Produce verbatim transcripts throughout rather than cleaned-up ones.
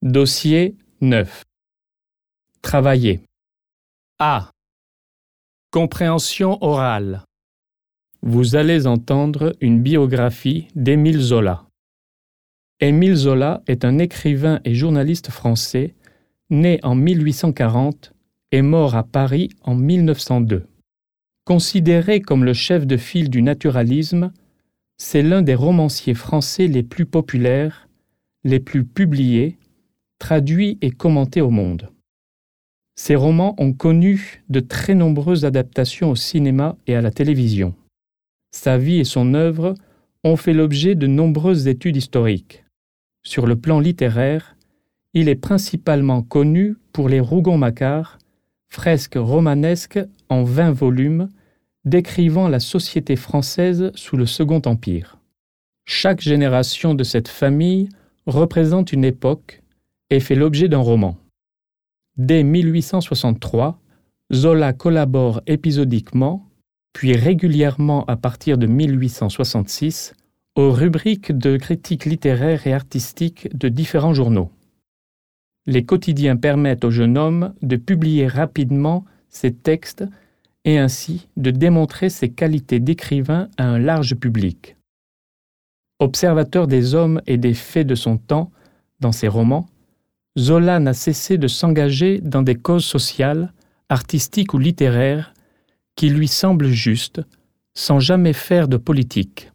Dossier neuf. Travailler. A. Compréhension orale. Vous allez entendre une biographie d'Émile Zola. Émile Zola est un écrivain et journaliste français, né en mille huit cent quarante et mort à Paris en mille neuf cent deux. Considéré comme le chef de file du naturalisme, c'est l'un des romanciers français les plus populaires, les plus publiés, traduits et commentés au monde. Ses romans ont connu de très nombreuses adaptations au cinéma et à la télévision. Sa vie et son œuvre ont fait l'objet de nombreuses études historiques. Sur le plan littéraire, il est principalement connu pour les Rougon-Macquart, fresques romanesques en vingt volumes, décrivant la société française sous le Second Empire. Chaque génération de cette famille représente une époque et fait l'objet d'un roman. Dès mille huit cent soixante-trois, Zola collabore épisodiquement, puis régulièrement à partir de mille huit cent soixante-six, aux rubriques de critiques littéraires et artistiques de différents journaux. Les quotidiens permettent au jeune homme de publier rapidement ses textes et ainsi de démontrer ses qualités d'écrivain à un large public. Observateur des hommes et des faits de son temps, dans ses romans, Zola n'a cessé de s'engager dans des causes sociales, artistiques ou littéraires qui lui semblent justes, sans jamais faire de politique.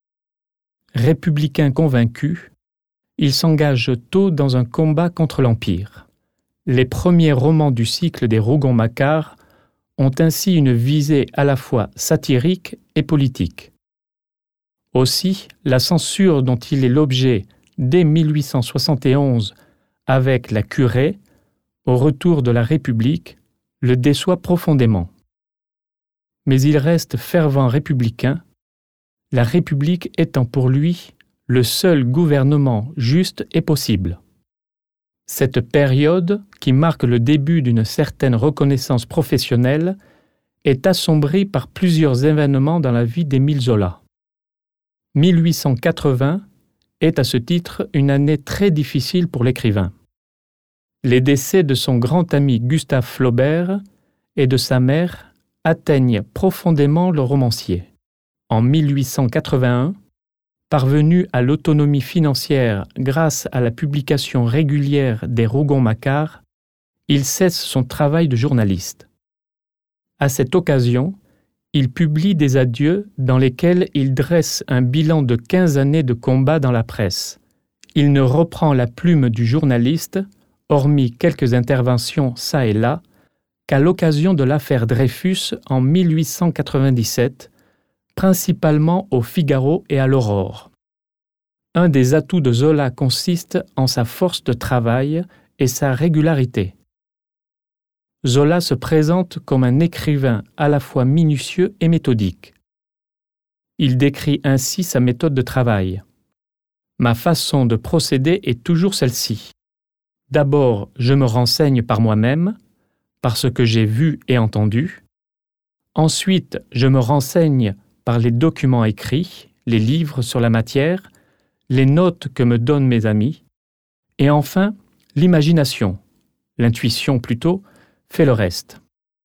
Républicain convaincu, il s'engage tôt dans un combat contre l'Empire. Les premiers romans du cycle des Rougon-Macquart ont ainsi une visée à la fois satirique et politique. Aussi, la censure dont il est l'objet dès mille huit cent soixante et onze avec La Curée, au retour de la République, le déçoit profondément. Mais il reste fervent républicain, la République étant pour lui le seul gouvernement juste et possible. Cette période, qui marque le début d'une certaine reconnaissance professionnelle, est assombrie par plusieurs événements dans la vie d'Émile Zola. mille huit cent quatre-vingts est à ce titre une année très difficile pour l'écrivain. Les décès de son grand ami Gustave Flaubert et de sa mère atteignent profondément le romancier. En mille huit cent quatre-vingt-un, parvenu à l'autonomie financière grâce à la publication régulière des Rougon-Macquart, il cesse son travail de journaliste. À cette occasion, il publie des adieux dans lesquels il dresse un bilan de quinze années de combat dans la presse. Il ne reprend la plume du journaliste, hormis quelques interventions çà et là, qu'à l'occasion de l'affaire Dreyfus en mille huit cent quatre-vingt-dix-sept, principalement au Figaro et à l'Aurore. Un des atouts de Zola consiste en sa force de travail et sa régularité. Zola se présente comme un écrivain à la fois minutieux et méthodique. Il décrit ainsi sa méthode de travail. Ma façon de procéder est toujours celle-ci. D'abord, je me renseigne par moi-même, par ce que j'ai vu et entendu. Ensuite, je me renseigne par les documents écrits, les livres sur la matière, les notes que me donnent mes amis. Et enfin, l'imagination, l'intuition plutôt, fait le reste.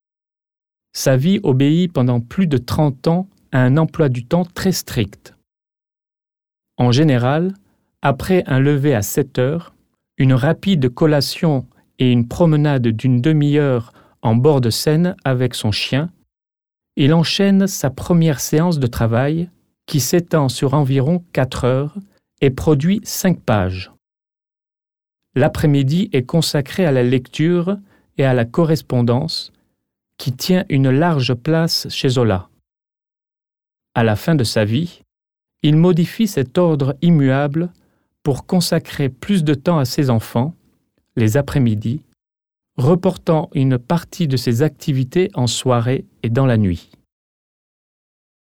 Sa vie obéit pendant plus de trente ans à un emploi du temps très strict. En général, après un lever à sept heures, une rapide collation et une promenade d'une demi-heure en bord de Seine avec son chien, il enchaîne sa première séance de travail qui s'étend sur environ quatre heures et produit cinq pages. L'après-midi est consacré à la lecture et à la correspondance qui tient une large place chez Zola. À la fin de sa vie, il modifie cet ordre immuable pour consacrer plus de temps à ses enfants, les après-midi, reportant une partie de ses activités en soirée et dans la nuit.